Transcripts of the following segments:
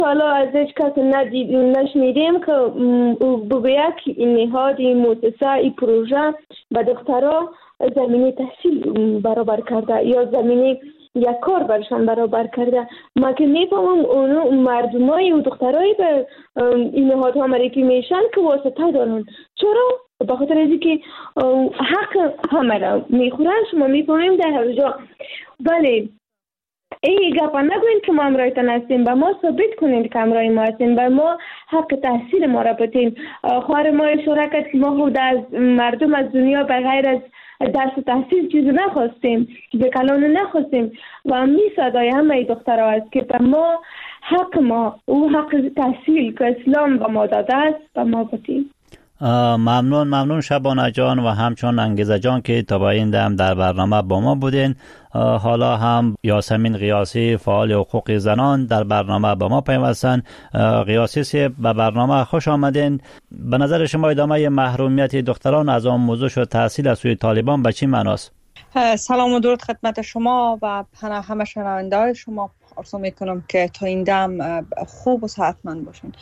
حالا ازش کس نشنیدیم که او بگوید که این نهاد، این مؤسسه، این پروژه به دخترها زمینه تحصیل برابر کرده یا زمینه یک کار برشان برابر کرده. ما که میفهمم اونو مردمای و دخترای به این نهادها معرفی میشن که واسطه دارن. چرا؟ به خاطر اینکه حق همه را میخورن. شما میفهمیم در هر جا. ولی این گپا نگوین که ما امرایتان هستیم، به ما ثابت کنید که امرای ما هستیم، به ما حق تحصیل ما را بتین. خواهر ما اشاره کرد که ما خود از مردم از دنیا بغیر از درس تحصیل چیزی نخواستیم، به کلان نخواستیم و می صدای همه دخترها است که به ما حق ما او حق تحصیل که اسلام به ما داده است به ما بتین. ممنون شبانه جان و همچون انگیزه جان که تا این دم در برنامه با ما بودین. حالا هم یاسمین قیاسی فعال حقوق زنان در برنامه با ما پیوستن. قیاسی سی به برنامه خوش آمدین. به نظر شما ادامه محرومیت دختران از آموزش و تحصیل از سوی طالبان به چی معناست؟ سلام و درود خدمت شما و همه شنونده‌های شما. آرزو میکنم که تا این دم خوب و صحتمند باشین.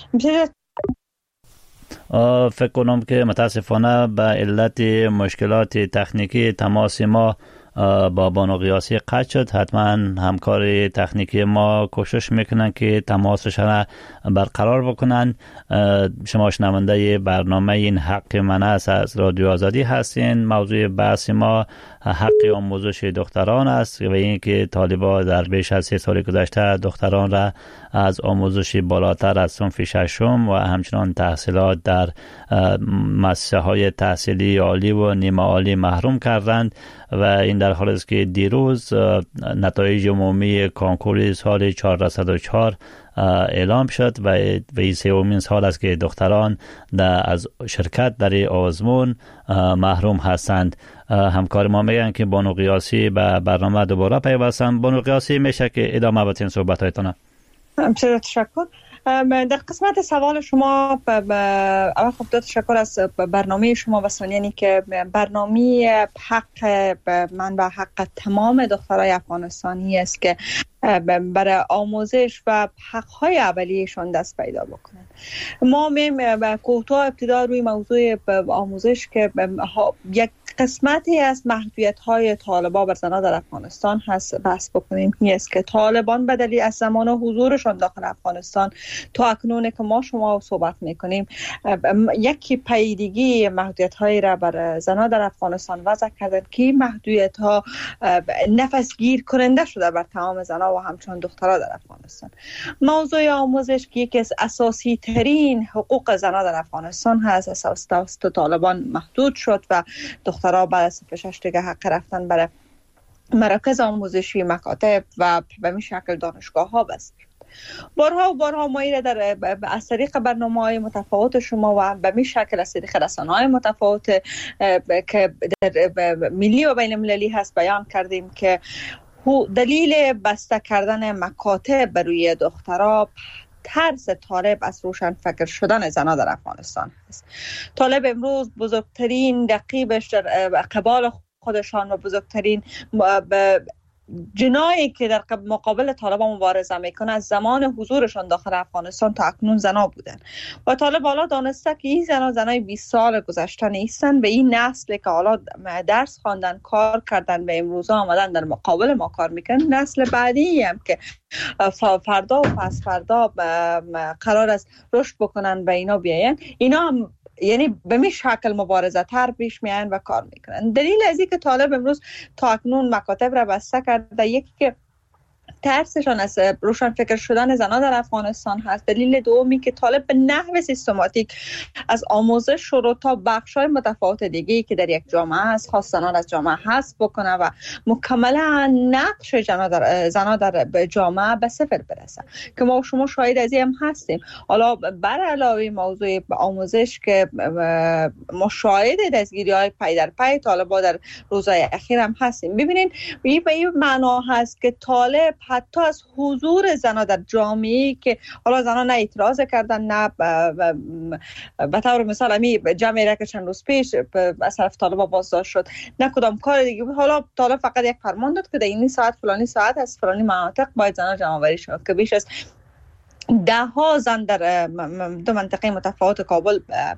فکر کنم که متاسفانه به علت مشکلات تکنیکی تماس ما با بانو قیاسی قطع شد. حتما همکار تکنیکی ما کوشش میکنن که تماسش را برقرار بکنن. شما شنونده برنامه این حق من است از رادیو آزادی هستین. موضوع بحث ما حق آموزش دختران است و اینکه طالبان در بیش از 3 سال گذشته دختران را از آموزش بالاتر از صنف ششم و همچنان تحصیلات در مؤسسه‌های تحصیلی عالی و نیمه عالی محروم کردند و این در حالی است که دیروز نتایج عمومی کنکور سال 1404 اعلام شد و این سومین سال است که دختران از شرکت در آزمون محروم هستند. همکار ما میگن که بانو قیاسی به برنامه دوباره پیوستن. بانو قیاسی میشه که ادامه بدین صحبتایتان. بسیار تشکر. در قسمت سوال شما اول خب تشکر از برنامه شما و ثانیاً که برنامه حق من و حق تمام دخترای افغانستانی است که برای آموزش و حق‌های اولیه‌شان دست پیدا بکنن. ما میم کوتاه ابتدا روی موضوع آموزش که یک قسمتی از محدودیت‌های طالبان بر زنان در افغانستان هست بحث بکنیم. این است که طالبان به دلیل از زمان حضورشان داخل افغانستان تا اکنون که ما شما صحبت می‌کنیم یکی پیگیری محدودیت‌هایی را بر زنان در افغانستان وضع کردند که محدودیت‌ها نفسگیر کننده شده بر تمام زنان و همچنان دخترها در افغانستان. موضوع آموزش که یکی از اساسی ترین حقوق زنان در افغانستان هست، اساس توسط طالبان محدود شد و دخترها بعد از 6 دیگه حق رفتن برای مراکز آموزشی، مکاتب و به این شکل دانشگاه‌ها بست. بارها ما ایره در از طریق برنامه‌های متفاوت شما و به این شکل از طریق رسانه‌های متفاوت که در ملی و بین المللی هست بیان کردیم که دلیل بسته کردن مکاتب بر روی دخترها ترس طالب از روشن فکر شدن زنان در افغانستان است. طالب امروز بزرگترین رقیبش در قبال خودشان و بزرگترین جنایی که در مقابل طالبان مبارزه میکنه از زمان حضورشان داخل افغانستان تا اکنون زنا بودن و طالب حالا دانسته که این زنای 20 سال گذشته نیستن. به این نسل که حالا درس خواندن، کار کردن و امروز آمدن در مقابل ما کار میکنن، نسل بعدی هم که فردا و پس فردا قرار است رشد بکنن به اینا بیاین، اینا هم یعنی به می شکل مبارزه تر پیش میان و کار میکنن. دلیل از این که طالب امروز تا اکنون مکاتب را بسته کرده یکی که ترسشان از روشن فکر شدن زنان در افغانستان هست. دلیل دومی که طالب به نحو سیستماتیک از آموزش شروع تا بخش‌های متفاوت دیگه‌ای که در یک جامعه هست خاص زنان از جامعه حذف بکنه و مکملا نقش زنان در جامعه به صفر برسه که ما شما شاهد از این هم هستیم. حالا بر علاوه موضوع آموزش که ما شاهد دستگیری‌های پی در پی طالبان در روزهای اخیر هم هستیم. ببینید به این معنا هست که طالب حتی از حضور زنان در جامعه که حالا زنان نه اعتراض کردن نه به طور مثال همین جمعی را که چند روز پیش از طرف طالبان بازداشت شد نه کدام کار دیگه. حالا طالب فقط یک فرمان داد که در این ساعت فلانی ساعت از فلانی مناطق باید زنان جمع آوری شد که بیش از ده ها زن در دو منطقه متفاوت کابل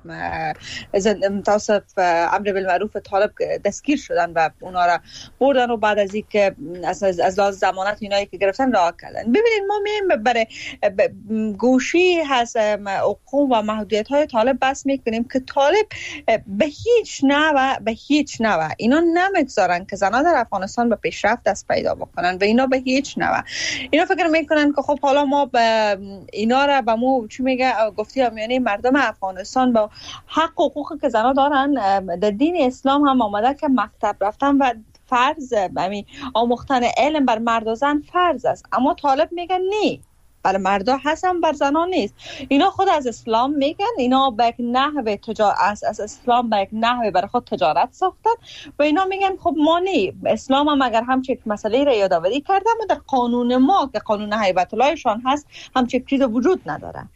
توسط امر بالمعروف طالب دستگیر شدن و اونا را بردن و بعد از اینکه از لحاظ ضمانت اینایی که گرفتن رها کردن. ببینید ما میایم برای گوشی از حقوق و محدودیت های طالب بحث میکنیم که طالب به هیچ نوع اینا نمیگذارن که زنان در افغانستان به پیشرفت دست پیدا بکنن و اینا به هیچ نوع اینا فکر میکنن که خب حالا ما اینا را به مو چی میگه گفتی امیانی مردم افغانستان با حق و حقوقی که زنها دارن در دین اسلام هم آمده که مکتب رفتن و فرض آموختن علم بر مرد و زن فرض است، اما طالب میگن نه، برای مردا هستن بر زنان نیست. اینا خود از اسلام میگن اینا به یک نحوه از اسلام به یک نحوه برای خود تجارت ساختن و اینا میگن خب ما نه، اسلام هم اگر همچین مسئله را یادآوری کرده اما در قانون ما که قانون هیبت اللهشان هست همچین چیز وجود نداره.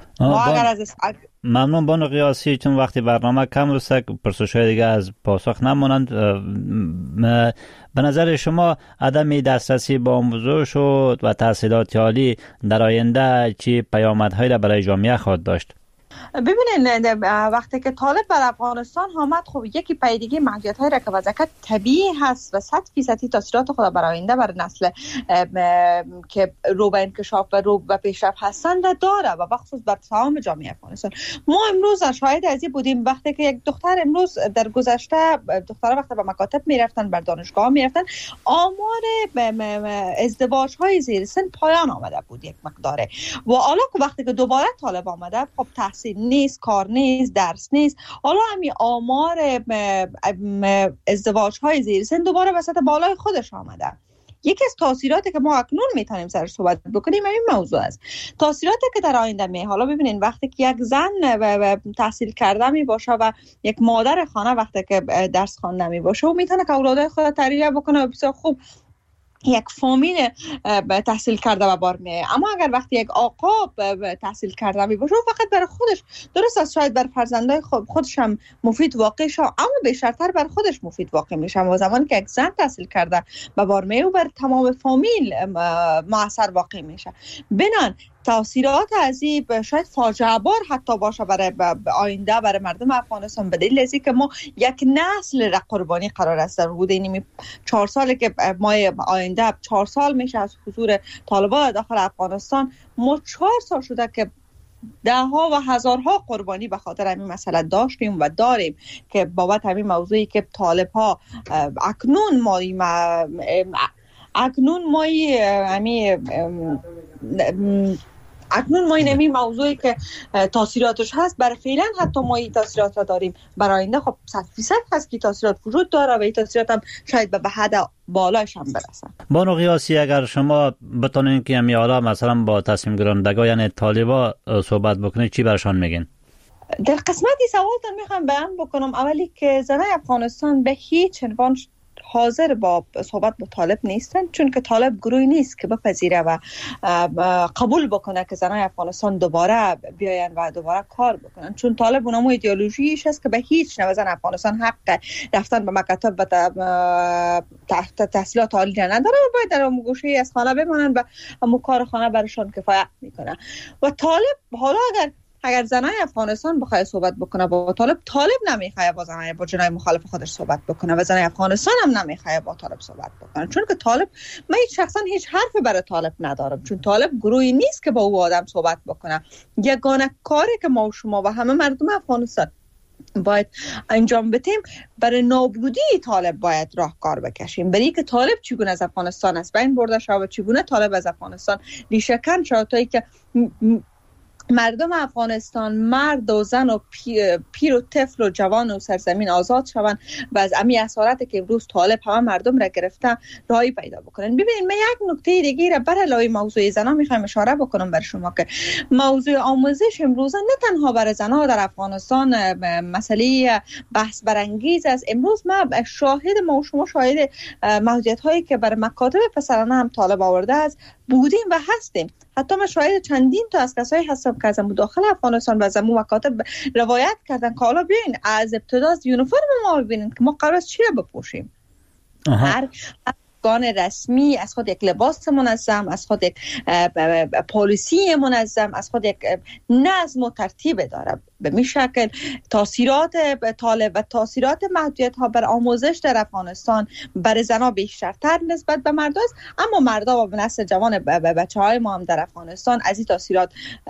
ممنون بانو قیاسی، چون وقتی برنامه کم رسه پرسش‌های دیگه از پاسخ نمونند. به نظر شما عدم دسترسی به آموزش و تحصیلات عالی در آینده چی پیامدهایی را برای جامعه خواهد داشت؟ ببینید وقتی که طالب بر افغانستان آمد خب یکی پیدگی محدودیت‌های را که وضعیت طبیعی هست و 100% تاثیرات خود بر آینده بر نسل که رو به انکشاف و رو به پیشرفت هستند داره و بخصوص بر تمام جامعه افغانستان. ما امروز شاهد از این بودیم وقتی که یک دختر امروز در گذشته دخترها وقتی به مکاتب میرفتن بر دانشگاه میرفتن آمار ازدواج‌های زیر سن پایان آمده بود یک مقداره و حالا وقتی که دوباره طالب آمده خب تحصیل نیست، کار نیست، درس نیست، حالا همین آمار ازدواج‌های زیر سن دوباره وسط بالای خودش آمده. یکی از تاثیراتی که ما اکنون میتونیم سر صحبت بکنیم این موضوع است. تاثیراتی که در آینده حالا ببینین وقتی که یک زن تحصیل کرده می باشه و یک مادر خانه وقتی که درس خوانده می باشه و میتونه که اولادای خود تربیت بکنه و بسیار خوب یک فامیل تحصیل کرده و بار میه. اما اگر وقتی یک آقا تحصیل کرده می باشه فقط برای خودش درست است، شاید بر فرزندای خودش هم مفید واقع شه اما بیشتر بر خودش مفید واقع میشه و زمانی که یک زن تحصیل کرده و بار میه و بر تمام فامیل مؤثر واقع میشه. بنان تاثیرات از این شاید فاجعه بار حتی باشه برای آینده برای مردم افغانستان به دلیل اینکه ما یک نسل را قربانی قرار است در حدود این 4 سالی که ما آینده 4 سال میشه از حضور طالبان داخل افغانستان، ما 4 سال شده که ده ها و هزارها قربانی به خاطر همین مسئله داشتیم و داریم که بابت همین موضوعی که طالب ها اکنون ما این موضوعی که تاثیراتش هست برای فعلا حتی ما این تاثیرات را داریم، برای آینده خب 100% هست که تاثیرات وجود داره و این تاثیرات هم شاید به حد بالایش هم برسن. بانو قیاسی اگر شما بتونین که حالا مثلا با تصمیم گیرندگان یعنی طالبا صحبت بکنید چی برشان میگین؟ در قسمتی سوالتون میخوام بیان بکنم اولی که زنای افغانستان به هیچ عنوان حاضر با صحبت با طالب نیستن، چون که طالب گروهی نیست که بپذیره و قبول بکنه که زنای افغانستان دوباره بیاین و دوباره کار بکنن، چون طالب اونمو ایدئولوژیش است که به هیچ نوع زن افغانستان حق رفتن به مکاتب و تحصیلات عالی نداره و باید در گوشه از خانه بمانن و همون کار خانه برشان کفایت میکنه. و طالب حالا اگر زنای افغانستان بخواد صحبت بکنه با طالب نمیخواد با جنای مخالف خودش صحبت بکنه و زنای افغانستان هم نمیخواد با طالب صحبت بکنه، چون که طالب من شخصا هیچ حرفی برای طالب ندارم، چون طالب گروهی نیست که با او آدم صحبت بکنه. یگانه کاری که ما و شما و همه مردم افغانستان باید انجام بدیم برای نابودی طالب باید راهکار بکشیم، برای که طالب چگونه از افغانستان از بین برده شود و چگونه طالب از افغانستان ریشه کن شود تا که مردم افغانستان مرد و زن و پیر و طفل و جوان و سرزمین آزاد شوند و از امی اسارتی که امروز طالب همه مردم را گرفته رهایی پیدا بکنن. ببینید من یک نکته دیگه را بر علاوه موضوع زنا میخوام اشاره بکنم بر شما که موضوع آموزش امروز نه تنها برای زنها در افغانستان مسئله بحث برانگیز است. امروز ما شاهد محدودیت هایی که بر مکاتب پسرانه هم طالب آورده است بودیم و هستیم. حتی من شاهد چندین تا از کسایی هستم که از مداخل افغانستان و از مکاتب روایت کردن که حالا بیاین از ابتدا از یونیفرم ما ببینین که ما قرار است چی را بپوشیم. هر آموزشگان رسمی از خود یک لباس منظم، از خود یک پالیسی منظم، از خود یک نظم و ترتیب داره. به این شکل تاثیرات طالب و تاثیرات محدودیت ها بر آموزش در افغانستان بر زنان بیشترتر نسبت به مرد است، اما مردا و نسل جوان بچه های ما هم در افغانستان از این تاثیرات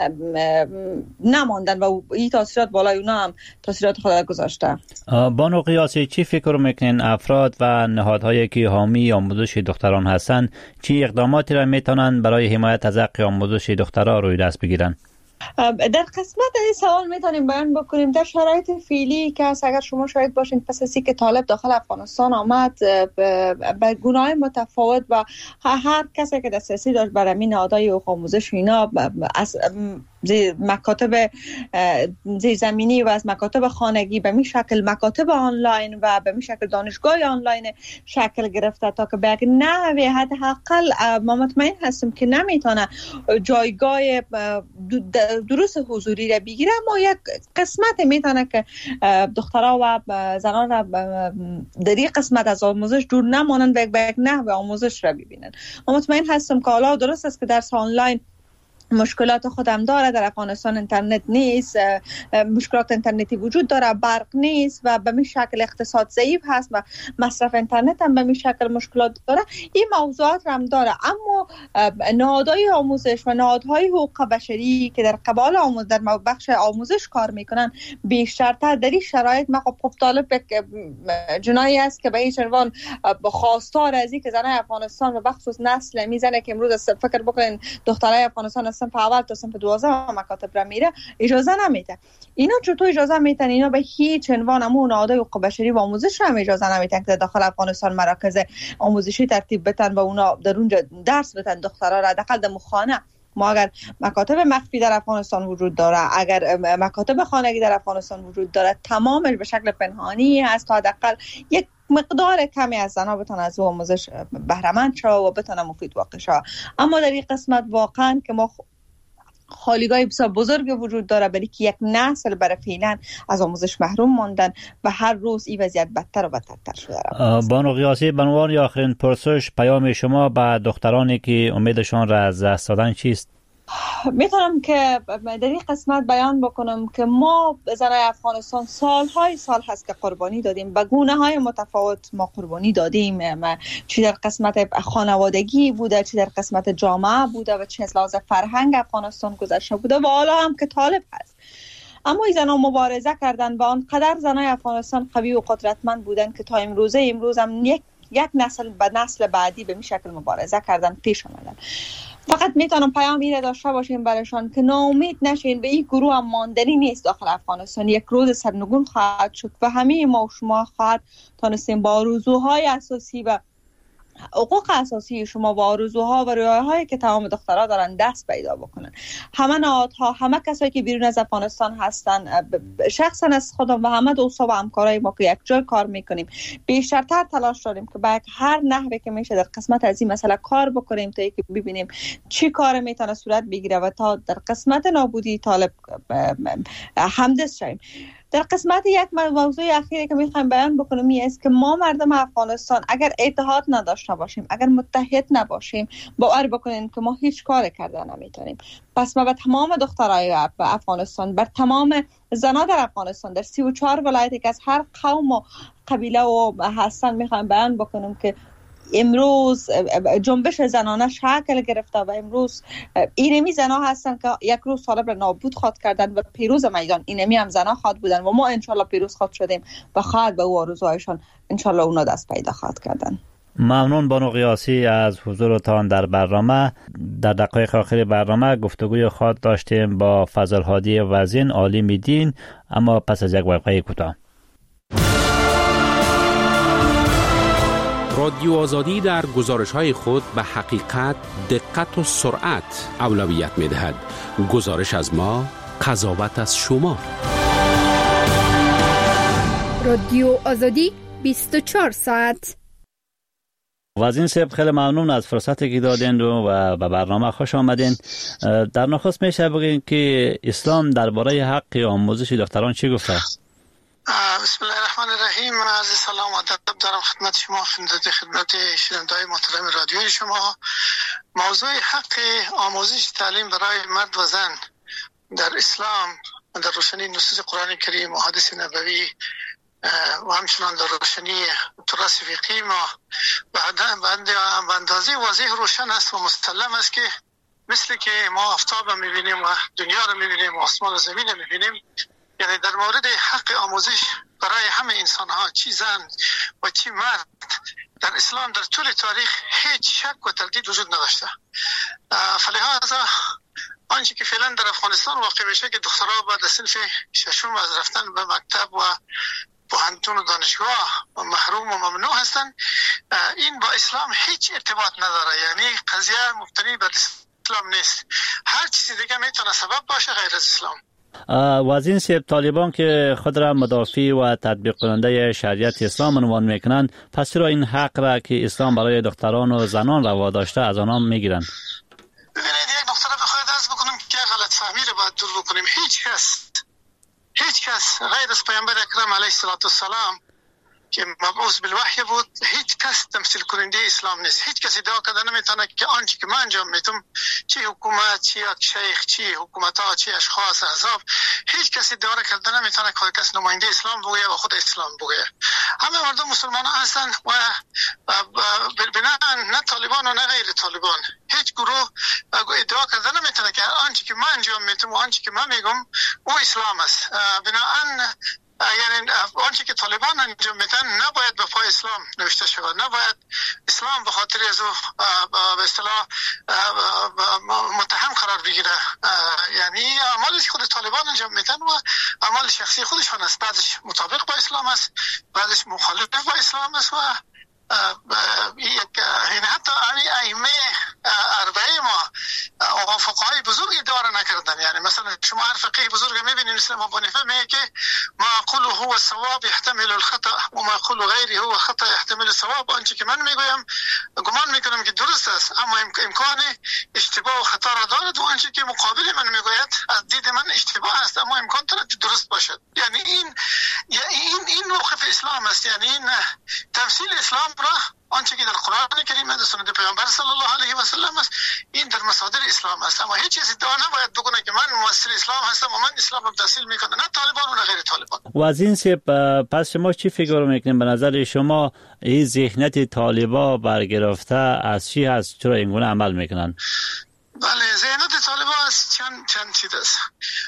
نماندن و این تاثیرات بالای اونا هم تاثیرات خود گذاشته. بانو قیاسی، چی فکر میکنین افراد و نهادهایی که حامی آموزش دختران هستند چی اقداماتی را میتونن برای حمایت از حق آموزش دخترها روی دست بگیرن؟ در قسمت این سوال میتونیم بیان بکنیم در شرایط فعلی که اگر شما شاید باشین پس از اینکه طالب داخل افغانستان آمد به گونه‌های متفاوت و هر کسی که دسترسی داشت برای این نهادهای آموزش اینا از مکاتب زیرزمینی و از مکاتب خانگی به می شکل مکاتب آنلاین و به می شکل دانشگاه آنلاین شکل گرفته تا که به یک نحوی حداقل ما مطمئن هستیم که نمیتونه جایگاه دروس حضوری را بگیره، اما یک قسمت میتونه که دخترها و زنان را در این قسمت از آموزش دور نمانند و به یک نحوی آموزش را ببینن. ما مطمئن هستیم که حالا درست است که درس آنلاین مشکلات خودم داره، در افغانستان اینترنت نیست، مشکلات اینترنتی وجود داره، برق نیست و به این شکل اقتصاد ضعیف هست و مصرف اینترنت هم به این شکل مشکلات داره. این موضوعات هم داره، اما نهادهای آموزش و نهادهای حقوق بشری که در قبال در بخش آموزش کار میکنن بیشترتر در این شرایط خب طالب جنایی است که به هیچ عنوان خواستار از این که زنای افغانستان و بخصوص نسل میزنه که امروز فکر بکنین دخترای افغانستان صنف اول تا صنف 12 مکاتب را میره اجازه نمیده. اینا چطور اجازه میتن؟ اینا به هیچ عنوان همون نهادهای حقوق بشری و آموزش هم اجازه نمیتن که داخل افغانستان مراکز آموزشی ترتیب بدن و اونا در اونجا درس بدن دخترها را داخل در خانه. ما اگر مکاتب مخفی در افغانستان وجود داره، اگر مکاتب خانگی در افغانستان وجود داره، تمامش به شکل پنهانی هست تا حداقل یک مقدار کمی از زنها بتونن از آموزش بهره مند شو و بتونن مفید واقع شو. اما در این قسمت واقعا که ما خالیگاه بسیار بزرگ وجود داره برای که یک نسل برای فعلا از آموزش محروم ماندن و هر روز این وضعیت بدتر و بدتر شده. بانو قیاسی، به عنوان آخرین پرسش پیام شما به دخترانی که امیدشان را از دست دادن چیست؟ میتونم که در این قسمت بیان بکنم که ما زنای افغانستان سالهای سال هست که قربانی دادیم، به گونه‌های متفاوت ما قربانی دادیم، چی در قسمت خانوادگی بوده، چی در قسمت جامعه بوده و چی از لحاظ فرهنگ افغانستان گذشته بوده و حالا هم که طالب هست. اما این زنان مبارزه کردن و آنقدر زنای افغانستان قوی و قدرتمند بودن که تا امروز هم یک نسل به نسل بعدی به این شکل مبارزه کردن، پیش آمدن. فقط میتونم پیام اینه داشته باشیم برایشان که ناامید نشین، به این گروه هم ماندنی نیست داخل افغانستان، یک روز سرنگون خواهد شد و همه ما و شما خواهد تانستیم با آرزوهای اساسی و حقوق اساسی شما و آرزوها و رویاهایی که تمام دخترها دارن دست پیدا بکنن. همه نهادها، همه کسایی که بیرون از افغانستان هستن، شخصا از خودم و همه دوستا و همکارای ما که یک جای کار میکنیم بیشترتر تلاش داریم که با هر نحوی که میشه در قسمت از این مسئله کار بکنیم تا اینکه ببینیم چی کار میتونه صورت بگیره و تا در قسمت نابودی طالب همدست شویم. در قسمت یک موضوع اخیری که میخوایم بیان بکنم این است که ما مردم افغانستان اگر اتحاد نداشته باشیم، اگر متحد نباشیم، باور بکنین که ما هیچ کار کردن نمیتونیم. پس ما به تمام دخترای افغانستان، بر تمام زنان در افغانستان، در 34 ولایتی که از هر قوم و قبیله و هستن میخوایم بیان بکنم که امروز جنبش زنانه شکل گرفته و امروز اینمی زنها هستن که یک روز طالب را نابود خواد کردن و پیروز میدان اینمی هم زنها خواد بودن و ما انشالله پیروز خواد شدیم و خواهد به او آرزوهایشان انشالله اونا دست پیدا خواد کردن. ممنون بانو قیاسی از حضورتان در برنامه. در دقایق آخر برنامه گفتگوی خود داشتیم با فضل هادی وزین، عالم دین، اما پس از یک وقفه کوتاه. رادیو آزادی در گزارش‌های خود به حقیقت، دقت و سرعت اولویت می‌دهد. گزارش از ما، قضاوت از شما. رادیو آزادی 24 ساعت. وزین صاحب خیلی ممنون از فرصتی که دادین و به برنامه خوش آمدین. در نخست میشه بگین که اسلام درباره حق آموزش دختران چی گفته؟ بسم الله الرحمن الرحیم. عرض سلام و ادب دارم خدمت شما، خدمت شنونده‌های محترم رادیوی شما. موضوع حق آموزش تعلیم برای مرد و زن در اسلام در روشنی نصوص قرآن کریم و حدیث نبوی و همچنان در روشنی تراث فقهی ما به اندازه واضح روشن است و مسلم است که مثل که ما آفتاب رو می‌بینیم و دنیا رو می‌بینیم و آسمان و زمین رو می‌بینیم، یعنی در مورد حق آموزش برای همه انسان ها، چی زن و چی مرد، در اسلام در طول تاریخ هیچ شک و تردید وجود نداشته. فلهذا آنچه که فعلا در افغانستان واقع میشه که دخترها بعد از صنف ششم از رفتن به مکتب و پوهنتون و دانشگاه و محروم و ممنوع هستند، این با اسلام هیچ ارتباط نداره. یعنی قضیه مبتنی بر اسلام نیست. هر چیز دیگه میتونه سبب باشه غیر از اسلام. وزین سیب، طالبان که خود را مدافع و تطبیق کننده شریعت اسلام عنوان میکنند، پس چرا این حق را که اسلام برای دختران و زنان روا داشته از آنها میگیرند؟ ببینید، یک نکته را بخواید عرض بکنم که غلط فهمی را باید دور بکنیم. هیچ کس غیر از پیامبر اکرم علیه السلام که مبعوث بالوحی بود، هیچ کس تمثیل کننده اسلام نیست. هیچ کسی ادعا کرده نمیتونه که آنچه که من انجام میدم، چی حکومت، چی شیخ، چی حکومت ها، چی اشخاص، احزاب، هیچ کسی ادعا کرده نمیتونه که کس نماینده اسلام بگه و خود اسلام بگه. همه مردم مسلمان هستند و بنابراین نه طالبان و نه غیر طالبان هیچ گروه ادعا کرده نمیتونه که آنچه که من انجام میدم و آنچه که من میگم او اسلام است. بنابراین یعنی آنچه که طالبان انجام میدن نباید به پای اسلام نوشته شود، نباید اسلام به خاطر از به اصطلاح متهم قرار بگیره. یعنی اعمالی که خود طالبان انجام میدن و اعمال شخصی خودشان است، بعضش مطابق با اسلام است، بعضش مخالف با اسلام است و یعنی حتی ائمه اربعه ما و فقهای بزرگ ادعا نکردن. یعنی مثلا شما هر فقیه بزرگ میبینید مثل ابو حنیفه میگه که ما اقوله هو الصواب يحتمل الخطا و ما اقول غیره هو خطا يحتمل الصواب. آنچه که من میگویم گمان میکنم که درست است اما امکان اشتباه و خطا را دارد و آنچه که مقابل من میگوید از دید من اشتباه است اما امکان دارد درست باشد. یعنی این موقف اسلام است. یعنی این تمثیل اسلام را آنچه که در قرآن کریم و سنت پیامبر صلی الله علیه و سلم است، این در مصادر اسلام است. اما هیچ چیزی ادعا نباید بکنه که من ممثل اسلام هستم و من اسلام رو تمثیل میکنم، نه طالبان و نه غیر طالبان. و از این سیب، پس شما چی فکر میکنید؟ به نظر شما این ذهنیت طالبا برگرفته از چی هست؟ چرا اینگونه عمل میکنن؟ بله، ذهنیت طالبا از چند چیز است.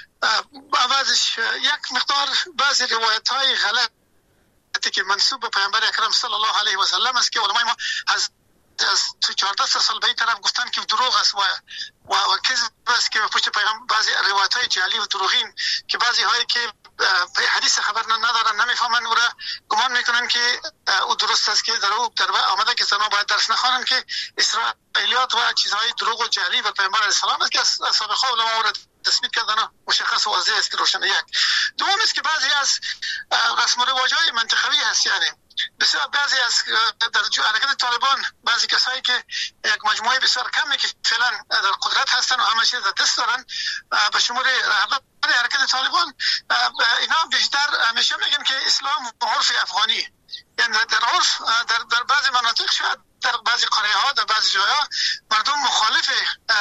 بعضش یک مقدار بعضی روایت های غلط که منسوب به پیامبر اکرم صلی الله علیه و سلم است که علمای ما از 14 سال به این طرف گفتن که دروغ است و کذب است که پشت پیامبر بعضی روایت های جعلی و دروغین که بعضی هایی که حدیث خبر ندارن نمیفهمن و را گمان میکنن که او درست است که در آمده که زنها باید درس نخوانند که اسرائیلیات و چیزهای دروغ و جعلی و پیامبر علیه السلام است که از سابقه علما را تثبیت کردن مشخص و واضح است که روشن. یک دوم است که بعضی از رسم و رواج‌های منطقوی هست. یعنی بسیار بعضی از در حرکت طالبان بعضی کسایی که یک مجموعه بسیار کمی که فعلا در قدرت هستن و همه چیز در دست دارن به شمول رهبر حرکت طالبان، اینا بیشتر همیشه میگن که اسلام عرف افغانی، یعنی در عرف در بعضی مناطق شاید در بعضی قریه ها در بعضی جاها مردم مخالف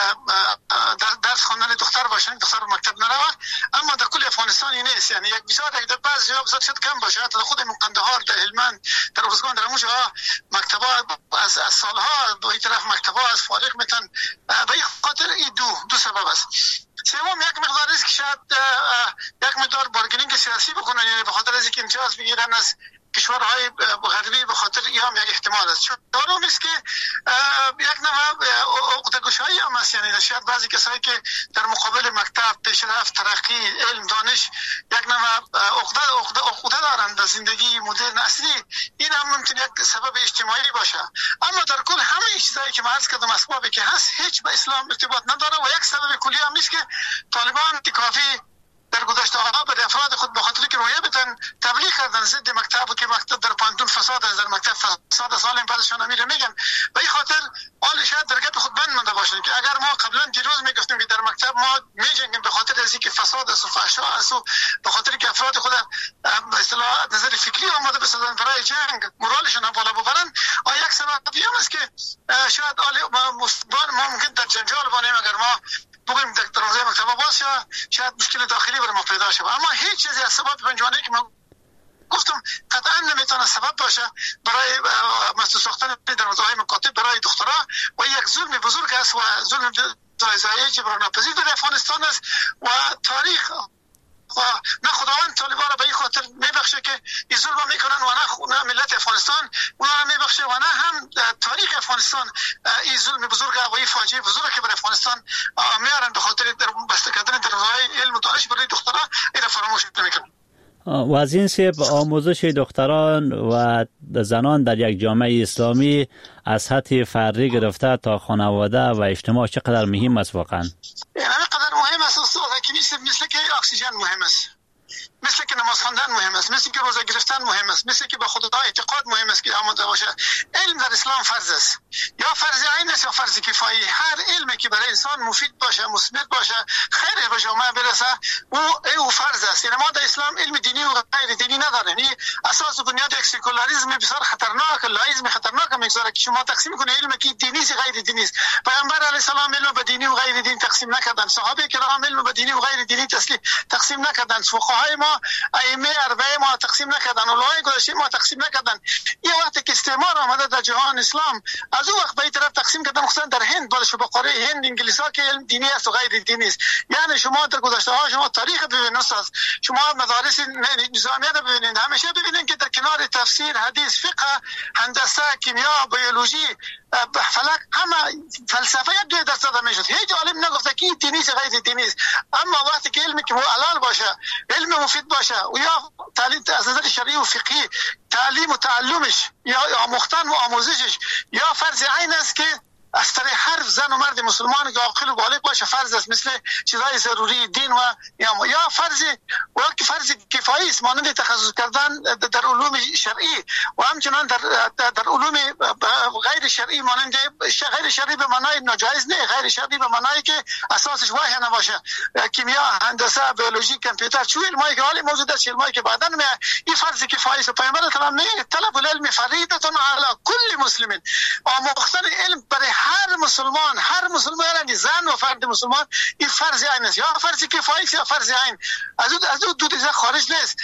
درس خواندن دختر باشن، دختر به مکتب نروه، اما در کل افغانستان این نیست. یعنی یک بسیار در بعضی جاها بسیار شد کم باشه، حتی خود قندهار، در هلمند، در ارزگان، در همون جاها مکتب‌ها از سالها به این طرف مکتب‌ها از فارغ میتن. به این خاطر این دو سبب است. سوم یک مقدار است که شاید یک مقدار بارگینینگ سیاسی بکنن، یعنی به خاطر اینکه امتیاز بگیرن از کشورهای غربی، به خاطر این هم یک احتمال است. چهارم است که یک نوع عقده‌گشایی هم است. یعنی شاید بعضی کسایی که در مقابل مکتب، پیشرفت، ترقی، علم، دانش یک نوع عقده دارند در زندگی مدرن اصلی، این هم ممکن یک سبب اجتماعی باشه. اما در کل همه چیزایی که من عرض کردم اسبابی که هست هیچ به اسلام ارتباط نداره و یک سبب کلی هم است که طالبان کافی در گذشته ها به افراد خود به خاطر که رویه بدن تبلیغ کردن ضد مکتب و که مکتب در پانتون فساد است، در مکتب فساد سالم بعدشان امیر میگن. به این خاطر حال شاید در گپ خود بند مونده باشن که اگر ما قبلا دیروز میگفتیم که در مکتب ما میجنگیم به خاطر از اینکه فساد فساد است و فحشا است و به خاطر که افراد خود به اصطلاح نظر فکری آماده بسازن برای جنگ مورالشون هم بالا ببرن. یک سبب دیگه است که شاید ما ممکن در جنجال بانیم اگر ما بگویم در حوزه مکتب باز شاید مشکل داخلی برای ما پیدا شود، اما هیچ چیزی از سبب پنجانه که ما گفتم قطعا نمیتونه سبب باشه برای مستو ساختن دروازه‌های مکاتب برای دخترها و یک ظلم بزرگ است و ظلم زایه جبران ناپذیر در افغانستان است و تاریخ و نه خداوند طالبان را به این خاطر میبخشه که این ظلم میکنن و نه ملت افغانستان اونا را میبخشه و نه هم تاریخ افغانستان این ظلم بزرگ و این فاجعه بزرگ که بر افغانستان میارن به خاطر بسته کردن دروازه‌های علم و دانش برای دخترها این را فراموش نمیکنن. وزین سیب آموزش دختران و زنان در یک جامعه اسلامی از سطح فردی گرفته تا خانواده و اجتماع چقدر مهم است واقعا؟ اینقدر مهم است استاد حکیمی، مثل که اکسیژن مهم است، مثل که نماز خواندن مهم است، مثل که روزه گرفتن مهم است، مثل که به خدا اعتقاد مهم است که آماده باشه. علم در اسلام فرض است، یا فرض عین است یا فرض کفایی. هر علمی که برای انسان مفید باشه، مثبت باشه، خیر به جامعه برسه، او فرض است. یعنی ما در اسلام علم دینی و غیر دینی نداریم. این اساس و بنیاد یک سکولاریسم بسیار خطرناک، لایزم خطرناک میگذاره که شما تقسیم کنید علم که دینی است غیر دینی است. پیامبر علیه السلام علم به دینی و غیر دینی تقسیم نکردن، صحابه کرام علم به دینی و غیر دینی تقسیم نکردن، فقهای ما ائمه اربعه ما تقسیم نکردن، علمای گذشته ما تقسیم نکردن. یه وقتی که استعمار آمده در جهان اسلام از اون وقت به این طرف تقسیم کردن، خصوصا در هند بالش به قاره هند انگلیسا که علم دینی است و غیر دینی است. یعنی شما در گذشته ها شما تاریخ ببینید، شما مدارس نظامیه رو ببینید، همیشه ببینید که در کنار تفسیر، حدیث، فقه، هندسه، کیمیا، بیولوژی، فلک، همه فلسفه یک دوی درس داده میشد. هیچ عالم نگفته که این دینی است غیر دینی است. اما وقتی که علمی که حلال باشه، علم مفید باشه و یا تعلیم از نظر شرعی و فقهی تعلیم و تعلمش یا آموختن و آموزشش یا فرض عین است که از طریق هر زن و مرد مسلمان که عاقل و بالغ باشه فرض است، مثل چیزهای ضروری دین و یا فرض کفایی است، مانند تخصص کردن در علوم شرعی و همچنان در علوم غیر شرعی، مانند غیر شرعی به معنای ناجایز نه، غیر شرعی به معنای که اساسش وحی نباشه، کیمیا، هندسه، بیولوژی، کامپیوتر، چه علمایی که حالی موجود است، علمایی که بعداً این فرض کفایی است. پیامبر اسلام نه طلب العلم فریضه علی کل مسلم، آموختن علم برای هر مسلمان یعنی زن و فرد مسلمان این فرض عین است، یا فرض کفایی یا فرض عین، از اون دو چیز خارج نیست.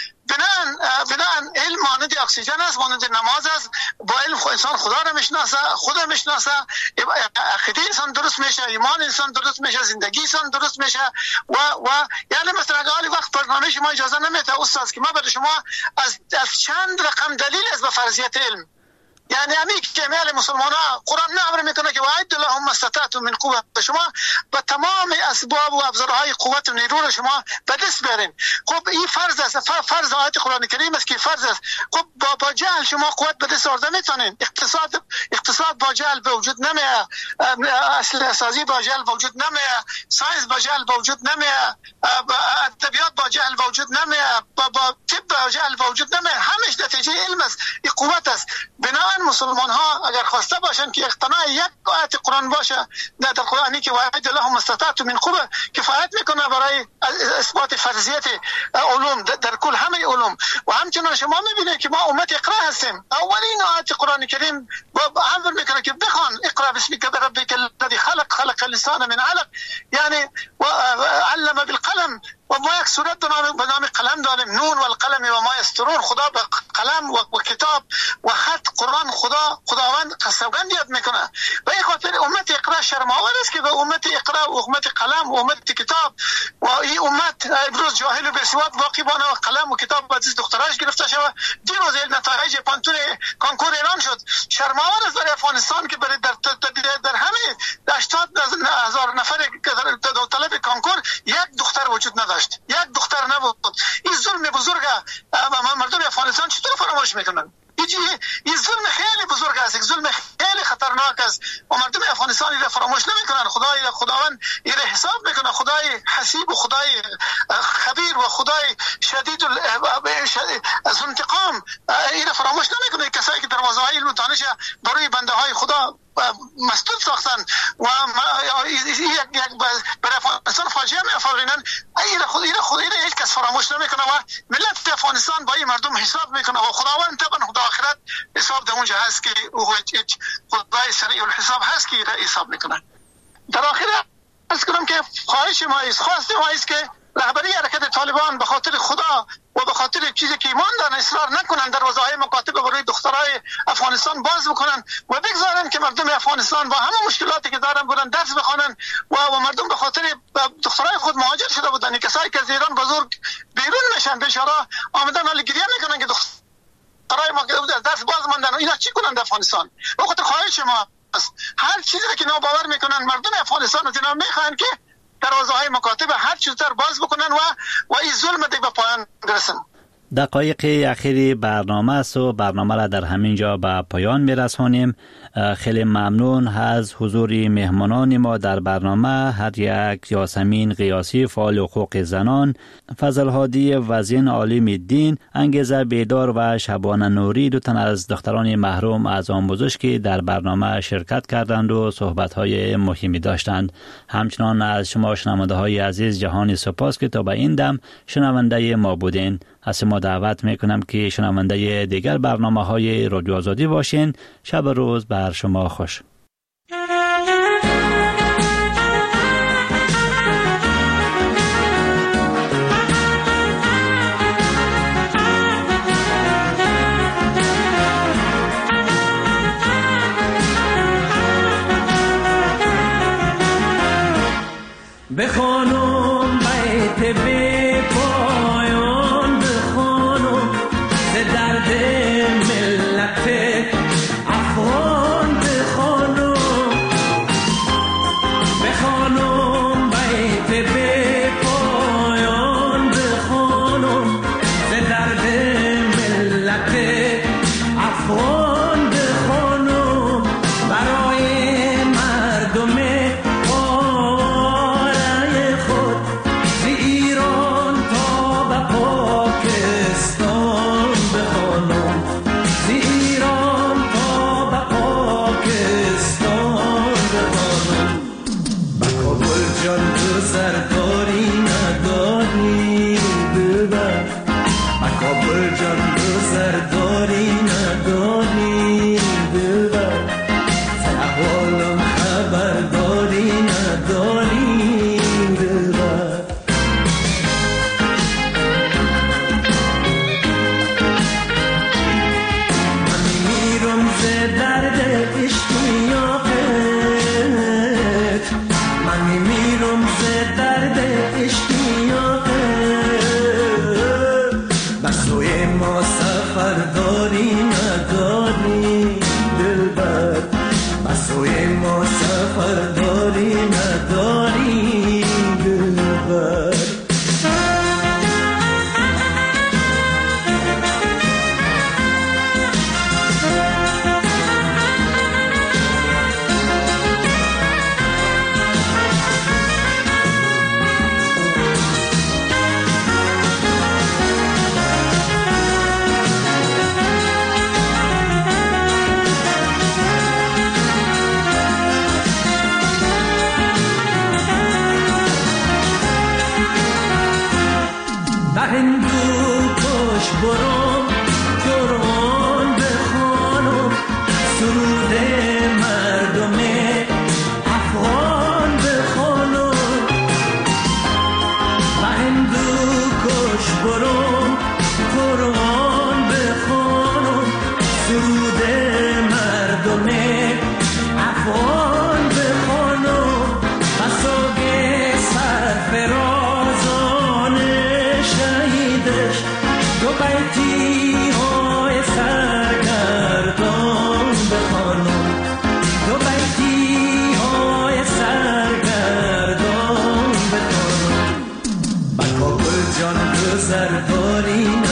بنان علم مانند اکسیژن است، مانند نماز است. با علم انسان خدا را میشناسه، خدا میشناسه، عقیده انسان درست میشه، ایمان انسان درست میشه، زندگی انسان درست میشه و یعنی مثلا اگه وقت برنامه شما اجازه نمیده استاد که ما برای شما از چند رقم دلیل از به فرضیت علم، یعنی همین که میل مسلمان‌ها قرآن نه امر میکنه که وعد لهم ما استطعتم من قوه، شما با تمام اسباب و ابزارهای قوت و نیرو را شما به دست بیارین. خب این فرض است، فرض آیت قرآن کریم است که فرض است. خب با جهل شما قوت به دست آورده میتونین، اقتصاد با جهل به وجود نمیاد، اصل سازی با جهل به وجود نمیاد، ساینس با جهل به وجود نمیاد، ادبیات با جهل به وجود نمیاد، با طب با جهل به وجود نمیاد. همش نتیجه علم است، این قوت است. بنابراین مسلمان ها اگر خواسته باشن که اقتناع یک آیت قرآن باشه در قرآنی که وعد لهم استطعتم من قوه کفایت میکنه برای اثبات فرضیت علوم در کل همه علوم. و همچنان شما میبینید که ما امت اقرا هستیم. اولین آیت قرآن کریم امر میکنه که بخوان اقرا باسمک ربک الذی خلق الانسان من علق، یعنی علم بالقلم و ما یک سورت به نام قلم داریم، نون و القلم و ما یسطرون. خدا به قلم و کتاب و خط قرآن خداوند قسمگند یاد میکنه. و این خاطر امت اقرا شرم‌آور است که به امت اقرا و امت قلم و امت کتاب و این امت امروز جاهل و بی‌سواد باقی مانه و قلم و کتاب باید از دختراش گرفته شود. دیروز نتایج پانتون کنکور اعلام شد. شرم‌آور است در افغانستان که در همه 80,000 نفر طلب کنکور یک دختر وجود نداشت، یک دختر نبود. این ظلم بزرگه. مردم افغانستان چطور فراموش میکنن؟ این ظلم خیلی بزرگ است، ظلم خیلی خطرناک است و مردم افغانستان را فراموش نمیکنن. خداوند این حساب میکنه، خدای حسیب و خدای خبیر و خدای شدید از انتقام این فراموش نمیکنه. کسایی که دروازه های علم و دانش برای بنده های خدا مسدود ساختن و یک برای افغانستان فاجعه می‌آفرینن. این خود هیچ کس فراموش نمیکنه و ملت افغانستان با این مردم حساب میکنه و خداوند طبعا خدا آخرت حساب در اونجا هست که هیچ خدای سریع الحساب هست که حساب میکنه. در آخر عرض کنم که خواهش ما است که رهبری حرکت طالبان به خاطر خدا و به خاطر چیزی که ایمان دارن اصرار نکنن، دروازه‌های مکاتب برای دخترای افغانستان باز بکنن و بگذارن که مردم افغانستان با همه مشکلاتی که دارن برن درس بخونن و مردم به خاطر دخترای خود مهاجر شده بودن. کسایی که از ایران بزرگ بیرون میشن بیچاره آمدن ولی گریه میکنن که دخترای ما که از درس باز ماندن. اینا چی کنن در افغانستان؟ به خاطر خواهش ما هر چیزی که اینا باور میکنن مردم افغانستان از اینا میخوان که دروازه‌های مکاتب هر چیز در باز بکنن و این ظلم دیگه به پایان برسن. دقایق اخیری برنامه است و برنامه را در همین جا به پایان میرسانیم. خیلی ممنون از حضور مهمانان ما در برنامه، هر یک یاسمین قیاسی فعال حقوق زنان، فضل هادی وزین عالم الدین، انگیزه بیدار و شبانه نوری، دو تن از دختران محروم از آموزش که در برنامه شرکت کردند و صحبت‌های مهمی داشتند. همچنان از شما شنونده های عزیز جهانی سپاس که تا به این دم شنونده ما بودین. از ما دعوت میکنم که شنونده دیگر برنامه های رادیو آزادی باشین. شب روز بر شما خوش. بخوانم بیت بی پایان، بخوانم ز درد ملت افغان، بخوانم بیت بی پایان، بخوانم ز درد ملت افغان، بخوانم برای مردم جان گذر داری